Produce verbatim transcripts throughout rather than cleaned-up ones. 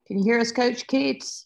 Can you hear us, Coach Keats?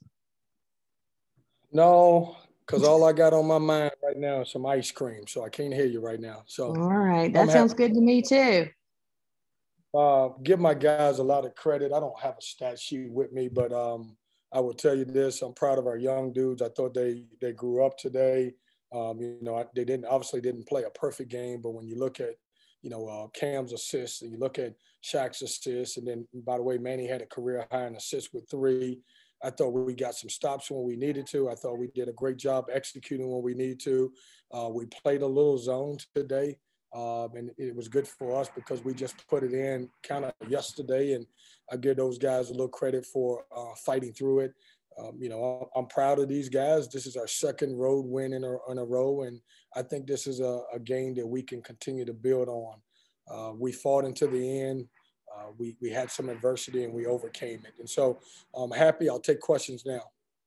No, because all I got on my mind right now is some ice cream, so I can't hear you right now. So, all right, that I'm sounds happy. Good to me too. Uh, give my guys a lot of credit. I don't have a stat sheet with me, but um, I will tell you this: I'm proud of our young dudes. I thought they they grew up today. Um, you know, they didn't obviously didn't play a perfect game, but when you look at you know uh, Cam's assists and you look at Shaq's assists, and then by the way, Manny had a career high in assists with three. I thought we got some stops when we needed to. I thought we did a great job executing when we needed to. Uh, we played a little zone today. Um, and it was good for us because we just put it in kind of yesterday, and I give those guys a little credit for uh, fighting through it. Um, you know, I'm proud of these guys. This is our second road win in a, in a row, and I think this is a, a game that we can continue to build on. Uh, we fought into the end. Uh, we, we had some adversity, and we overcame it. And so I'm happy. I'll take questions now.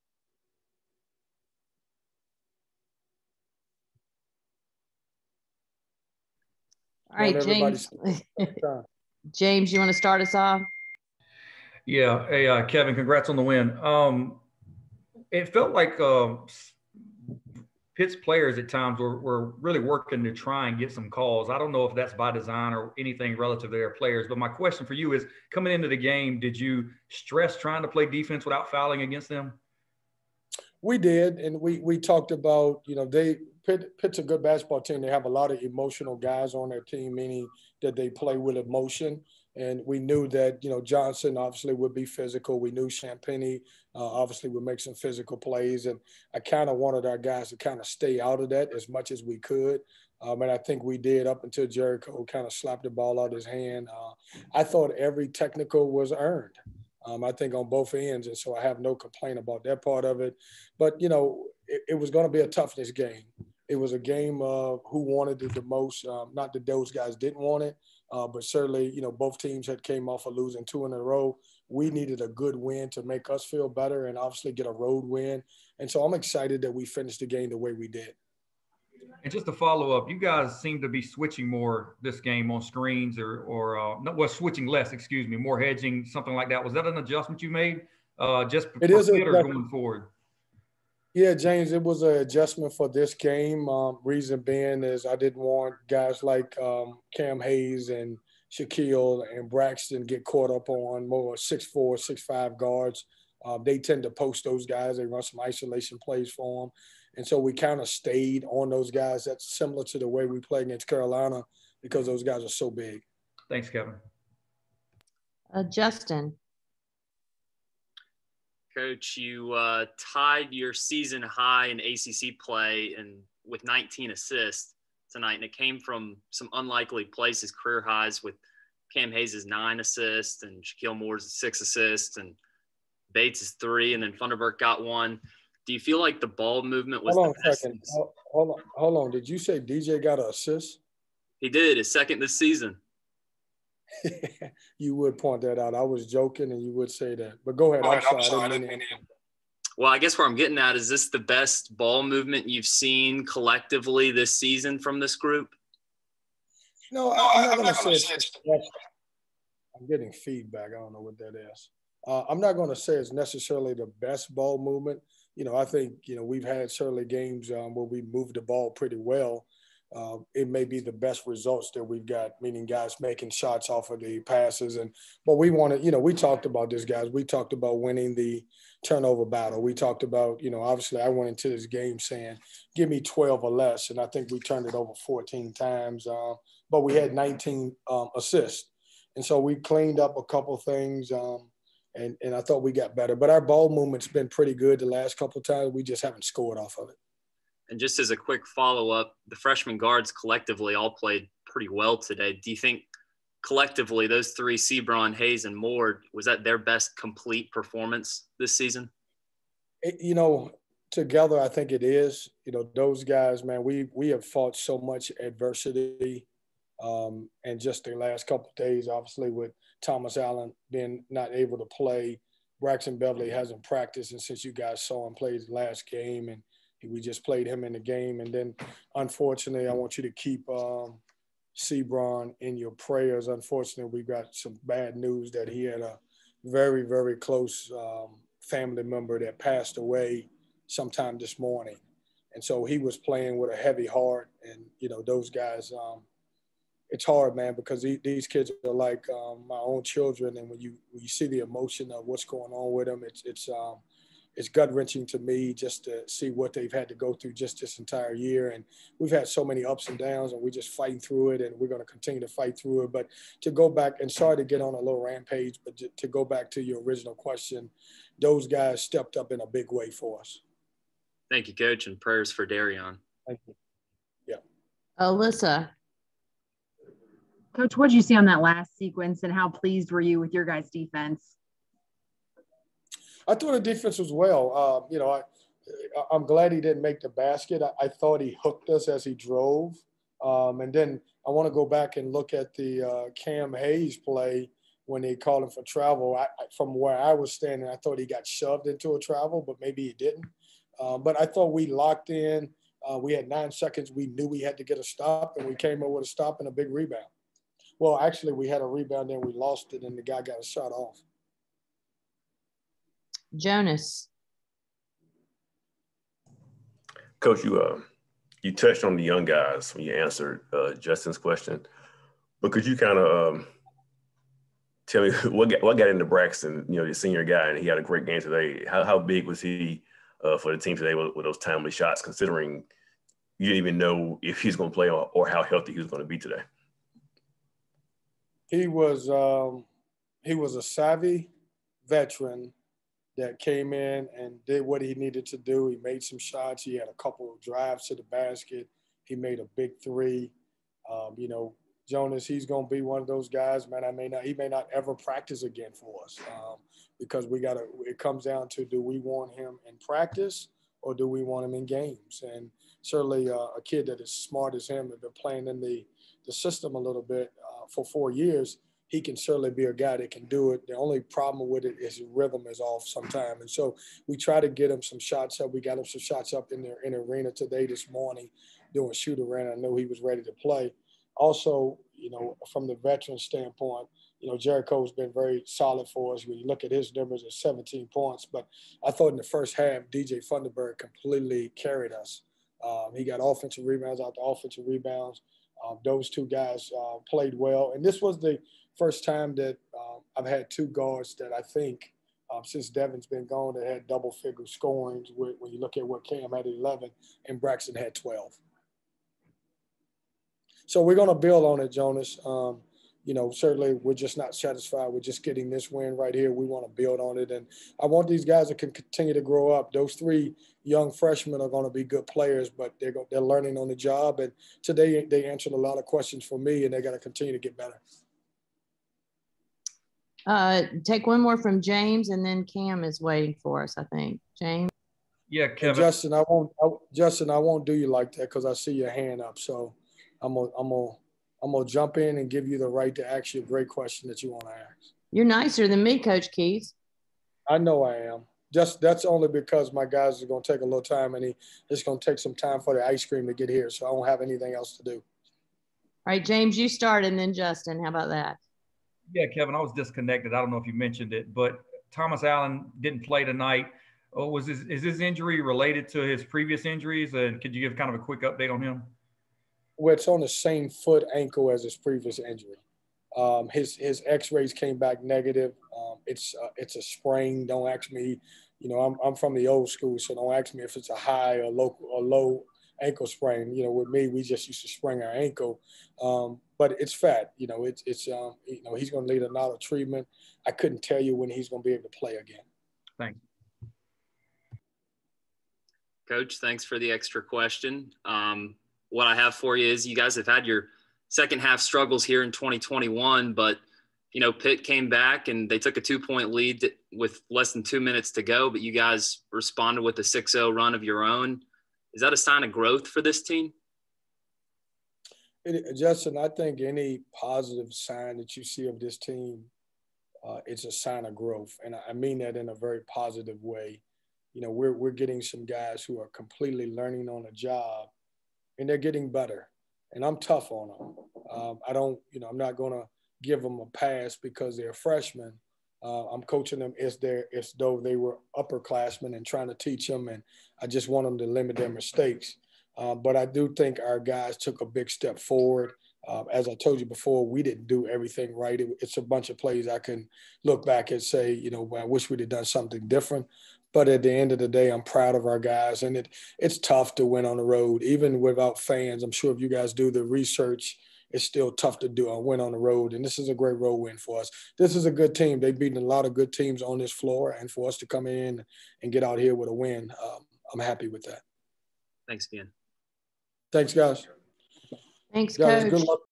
All right, James. James, you want to start us off? Yeah. Hey, uh, Kevin, congrats on the win. Um, it felt like uh, Pitt's players at times were, were really working to try and get some calls. I don't know if that's by design or anything relative to their players, but my question for you is, coming into the game, did you stress trying to play defense without fouling against them? We did, and we we talked about, you know, they Pitt, Pitt's a good basketball team. They have a lot of emotional guys on their team, meaning that they play with emotion. And we knew that, you know, Johnson obviously would be physical. We knew Champagnie uh, obviously would make some physical plays. And I kind of wanted our guys to kind of stay out of that as much as we could. Um, and I think we did up until Jericho kind of slapped the ball out of his hand. Uh, I thought every technical was earned. Um, I think on both ends, and so I have no complaint about that part of it. But, you know, it, it was going to be a toughness game. It was a game of who wanted it the most. Um, not that those guys didn't want it, uh, but certainly, you know, both teams had came off of losing two in a row. We needed a good win to make us feel better and obviously get a road win. And so I'm excited that we finished the game the way we did. And just to follow up, you guys seem to be switching more this game on screens or, or uh, no, well, switching less, excuse me, more hedging, something like that. Was that an adjustment you made uh, just it for is Twitter going forward? Yeah, James, it was an adjustment for this game. Um, reason being is I didn't want guys like um, Cam Hayes and Shaquille and Braxton get caught up on more six four, six five guards. Uh, they tend to post those guys. They run some isolation plays for them. And so we kind of stayed on those guys. That's similar to the way we play against Carolina because those guys are so big. Thanks, Kevin. Uh, Justin. Coach, you uh, tied your season high in A C C play and with nineteen assists tonight, and it came from some unlikely places, career highs with Cam Hayes' nine assists and Shaquille Moore's six assists and Bates' three, and then Funderburk got one. Do you feel like the ball movement was hold on the best? a second. Hold on, hold on. Did you say D J got an assist? He did, his second this season. You would point that out. I was joking, and you would say that. But go ahead. I'm sorry. I didn't mean it. Well, I guess where I'm getting at is this the best ball movement you've seen collectively this season from this group? No, I'm not going to say it's – I'm getting feedback. I don't know what that is. Uh, I'm not going to say it's necessarily the best ball movement. You know, I think, you know, we've had certainly games um, where we moved the ball pretty well. Uh, it may be the best results that we've got, meaning guys making shots off of the passes. And but we wanted, you know, we talked about this, guys. We talked about winning the turnover battle. We talked about, you know, obviously I went into this game saying, give me twelve or less. And I think we turned it over fourteen times. Uh, but we had nineteen um, assists. And so we cleaned up a couple things. Um, and, and I thought we got better. But our ball movement's been pretty good the last couple of times. We just haven't scored off of it. And just as a quick follow-up, the freshman guards collectively all played pretty well today. Do you think collectively those three, Sebron, Hayes, and Moore, was that their best complete performance this season? It, you know, together I think it is. You know, those guys, man, we we have fought so much adversity. Um, and just the last couple of days, obviously, with Thomas Allen being not able to play, Braxton Beverly hasn't practiced, and since you guys saw him play his last game, and we just played him in the game. And then, unfortunately, I want you to keep um, Sebron in your prayers. Unfortunately, we got some bad news that he had a very, very close um, family member that passed away sometime this morning. And so he was playing with a heavy heart. And, you know, those guys, um, it's hard, man, because these kids are like um, my own children. And when you when you see the emotion of what's going on with them, it's, it's, um, it's gut wrenching to me just to see what they've had to go through just this entire year. And we've had so many ups and downs, and we're just fighting through it, and we're going to continue to fight through it. But to go back, and sorry to get on a little rampage, but to, to go back to your original question, those guys stepped up in a big way for us. Thank you, Coach, and prayers for Darion. Thank you. Yeah. Alyssa. Coach, what did you see on that last sequence, and how pleased were you with your guys' defense? I thought the defense was well. Uh, you know, I, I'm glad he didn't make the basket. I, I thought he hooked us as he drove. Um, and then I want to go back and look at the uh, Cam Hayes play when they called him for travel. I, from where I was standing, I thought he got shoved into a travel, but maybe he didn't. Uh, but I thought we locked in. Uh, we had nine seconds. We knew we had to get a stop, and we came up with a stop and a big rebound. Well, actually, we had a rebound, then we lost it, and the guy got a shot off. Jonas. Coach, you uh, you touched on the young guys when you answered uh, Justin's question, but could you kind of um, tell me what got, what got into Braxton, you know, the senior guy, and he had a great game today. How how big was he uh, for the team today with, with those timely shots, considering you didn't even know if he's going to play or, or how healthy he was going to be today? He was um, he was a savvy veteran that came in and did what he needed to do. He made some shots. He had a couple of drives to the basket. He made a big three. Um, you know, Jonas, he's going to be one of those guys, man. I may not, he may not ever practice again for us um, because we got to, it comes down to, do we want him in practice or do we want him in games? And certainly uh, a kid that is smart as him, have been playing in the, the system a little bit uh, for four years, he can certainly be a guy that can do it. The only problem with it is his rhythm is off sometime. And so we try to get him some shots up. We got him some shots up in the, in the arena today, this morning, doing shoot around. I know he was ready to play. Also, you know, from the veteran standpoint, you know, Jericho's been very solid for us. When you look at his numbers, it's seventeen points. But I thought in the first half, D J Funderburg completely carried us. Um, he got offensive rebounds out the offensive rebounds. Um, those two guys uh, played well. And this was the first time that um, I've had two guards that I think um, since Devin's been gone that had double figure scorings with, when you look at what Cam had eleven and Braxton had twelve. So we're going to build on it, Jonas. Um, you know, certainly we're just not satisfied with just getting this win right here. We want to build on it. And I want these guys to continue to grow up. Those three young freshmen are going to be good players, but they're, they're learning on the job. And today they answered a lot of questions for me, and they got to continue to get better. Uh, take one more from James, and then Cam is waiting for us, I think. James? Yeah, Kevin. And Justin, I won't, I, Justin, I won't do you like that because I see your hand up. So I'm going I'm to I'm gonna jump in and give you the right to ask you a great question that you want to ask. You're nicer than me, Coach Keys. I know I am. Just that's only because my guys are going to take a little time, and he, it's going to take some time for the ice cream to get here. So I don't have anything else to do. All right, James, you start, and then Justin. How about that? Yeah, Kevin, I was disconnected. I don't know if you mentioned it, but Thomas Allen didn't play tonight. Oh, was this, is this injury related to his previous injuries? And could you give kind of a quick update on him? Well, it's on the same foot ankle as his previous injury. Um, his his X-rays came back negative. Um, it's uh, it's a sprain. Don't ask me. You know, I'm I'm from the old school, so don't ask me if it's a high or low or low ankle sprain. You know, with me, we just used to sprain our ankle. Um, but it's fat. You know, it's it's um, you know, he's going to need a lot of treatment. I couldn't tell you when he's going to be able to play again. Thanks. Coach, thanks for the extra question. Um, what I have for you is you guys have had your second half struggles here in twenty twenty-one, but, you know, Pitt came back and they took a two-point lead with less than two minutes to go, but you guys responded with a six oh run of your own. Is that a sign of growth for this team? It, Justin, I think any positive sign that you see of this team, uh, it's a sign of growth. And I mean that in a very positive way. You know, we're, we're getting some guys who are completely learning on the job, and they're getting better. And I'm tough on them. Um, I don't, you know, I'm not going to give them a pass because they're freshmen. Uh, I'm coaching them as, as though they were upperclassmen and trying to teach them, and I just want them to limit their mistakes. Uh, but I do think our guys took a big step forward. Uh, as I told you before, we didn't do everything right. It, it's a bunch of plays I can look back and say, you know, I wish we'd have done something different. But at the end of the day, I'm proud of our guys. And it it's tough to win on the road, even without fans. I'm sure if you guys do the research, it's still tough to do a win on the road. And this is a great road win for us. This is a good team. They've beaten a lot of good teams on this floor. And for us to come in and get out here with a win, um, I'm happy with that. Thanks again. Thanks, guys. Thanks, guys, Coach. good luck.